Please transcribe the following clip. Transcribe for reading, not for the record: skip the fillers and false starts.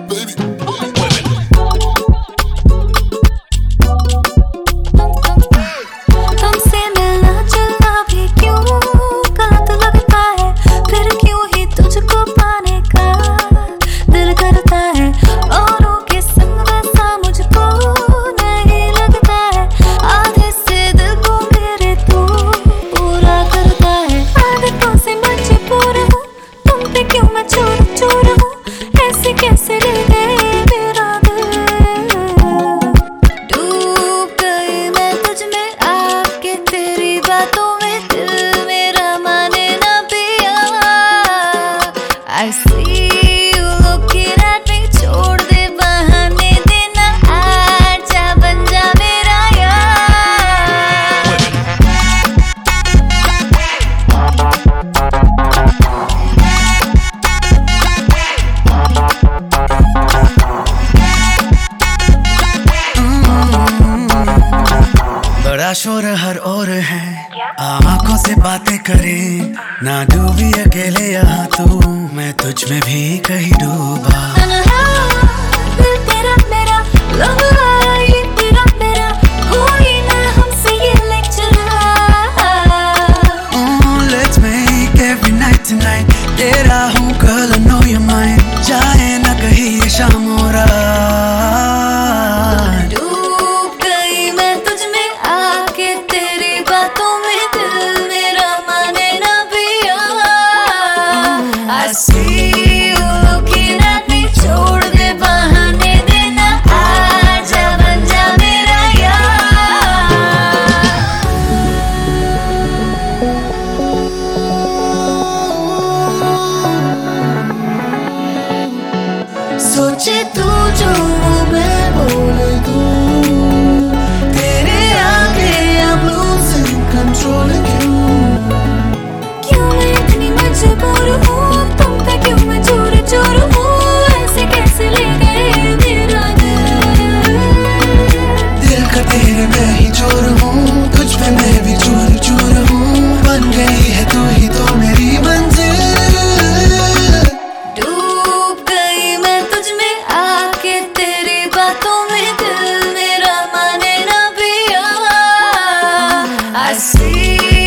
तुमसे मिलना जुलना भी क्यों गलत लगता है, फिर क्यों ही तुझको पाने का दिल करता है। औरों के संग वैसा मुझको नहीं लगता है, आधे से दिल को मेरे तू पूरा करता है। आदतों से मजबूर हूँ, तुम पे क्यों मैं चोर चोर हूँ, ऐसे कैसे ले गए मेरा दिल। डूब गई मैं तुझ में आके, तेरी बातों में दिल मेरा माने ना पिया। I see you looking at me, छोड़ दे बहाने देना, आजा बन जा मेरा यार। बड़ा शोर हर ओर है, आंखों से बातें करे, ना डूबी अकेले यहाँ तू, मैं तुझ में भी कहीं डूबा। दिल तेरा मेरा, लव ये तेरा मेरा, कोई ना हमसे ये lecture. Let's make every night tonight, तेरा हूँ girl, I know you're mine, जाए ना कहीं ये शाम और रात। डूब गई मैं तुझ में आके, तेरी बातों में दिल मेरा माने ना पिया। I see you looking at me, छोड़ दे बहाने देना, आजा बन जा मेरा यार। सोचे तू जो मैं बोले दूं, तेरे आगे I'm losing control क्यों मैं इतनी मजबूर हूँ, तुम पे क्यों मैं चोर चोर हूँ, ऐसे कैसे ले गए मेरा दिल। दिल का तेरे मैं ही चोर हूँ, तुझ पे मैं भी चोर चोर हूँ, बन गई है तू ही तो मेरी मंजिल। डूब गई मैं तुझ में आके, तेरी बातों में दिल मेरा माने ना पिया। I see